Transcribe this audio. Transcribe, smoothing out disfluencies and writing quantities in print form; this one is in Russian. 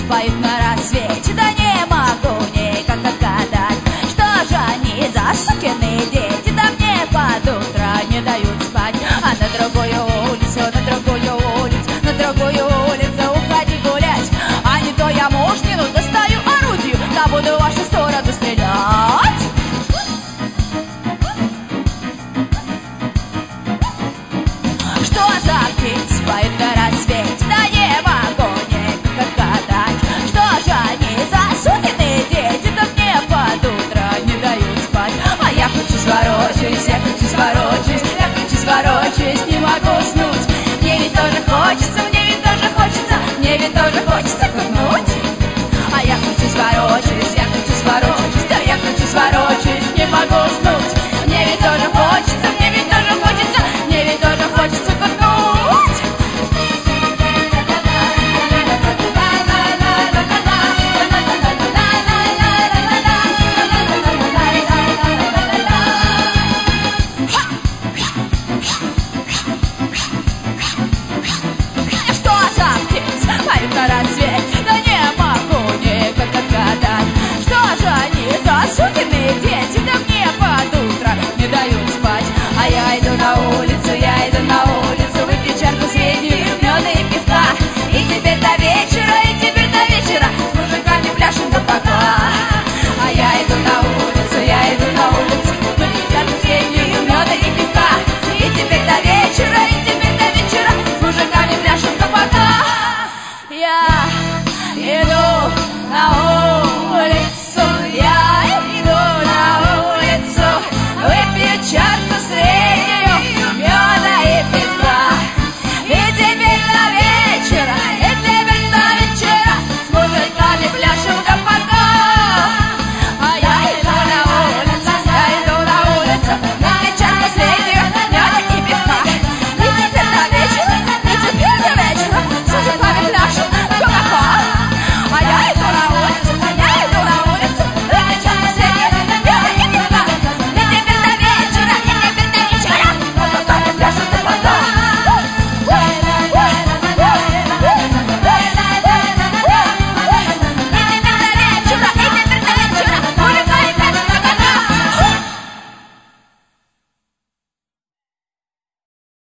поют на рассвете, да не могу никак отгадать, что же они за сукины дети, да мне под утро не дают спать. А на другую улицу, на другую улицу, на другую улицу уходи гулять. А не то я мужнину достаю орудию, да буду в вашу сторону стрелять. Что за птицы поют на рассвете, да не могу никак отгадать, что же они за сукины дети, да мне под утро не дают спать. А я кручусь, ворочаюсь, я кручусь, ворочаюсь, я кручусь, ворочаюсь, не могу уснуть. Мне ведь тоже хочется, мне ведь тоже хочется, мне ведь тоже хочется кутнуть. А я кручусь, ворочаюсь, я кручусь, ворочаюсь, да я кручусь, ворочаюсь, не могу уснуть. Мне ведь тоже хочется, мне ведь тоже хочется, мне ведь тоже хочется кутнуть. Что за птицы поют на рассвете, да не могу никак отгадать, что же они за сукины дети, да мне под утро не дают спать.